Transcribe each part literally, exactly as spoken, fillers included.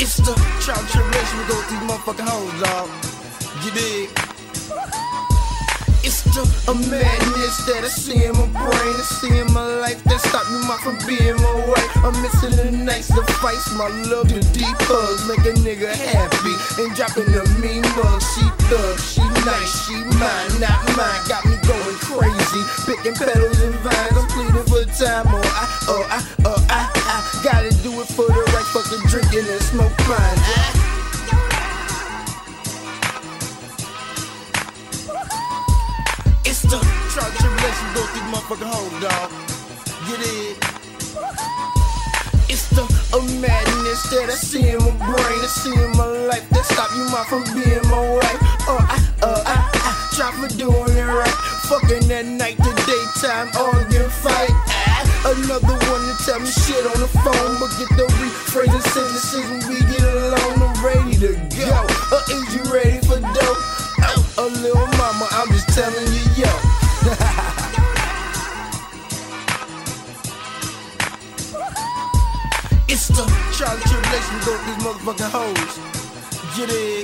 It's the trial and tribulation, we go through these motherfucking hoes, dog. You dig? It's the a madness that I see in my brain, I see in my life that stopped me from being my wife. I'm missing the nights, the fights, my love, the deep hugs, make a nigga happy, and dropping the mean mug. She thug, she nice, she mine, not mine, got me going crazy, picking petals and vines. I'm pleading for time, or I, or I, or I, I gotta do it for the right fucking drinking and smoke fine. I, It's the trial and tribulation, go through the motherfucking hoes, dog. Get it? It's the a madness that I see in my brain, I see in my life that stop you my from being my wife. Uh, I, uh, I, I try for doing it right, fucking at night to daytime, arguing fight. Ah, another one to tell me shit on the phone, but get the rephrasing sentences when we get alone. I'm ready to go. Uh, is you ready for dope? Oh, a little mama, I'm just telling you, yo. It's the trial and tribulation, we go through these motherfucking hoes. Get it?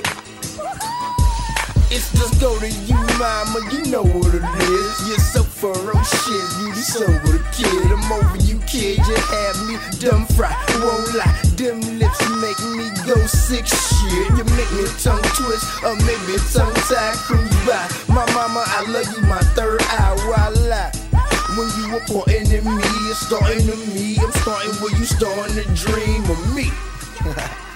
It's just go to you, mama, you know what it is. You're so ferocious, you be sober kid. I'm over you, kid, you have me dumb fried. Won't lie, them lips make me go sick shit. You make me tongue twist, or make me tongue tie, cruise by. My mama, I love you, my third eye, why lie? When you were pointing at me, it's starting to me. I'm starting where you starting to dream of me.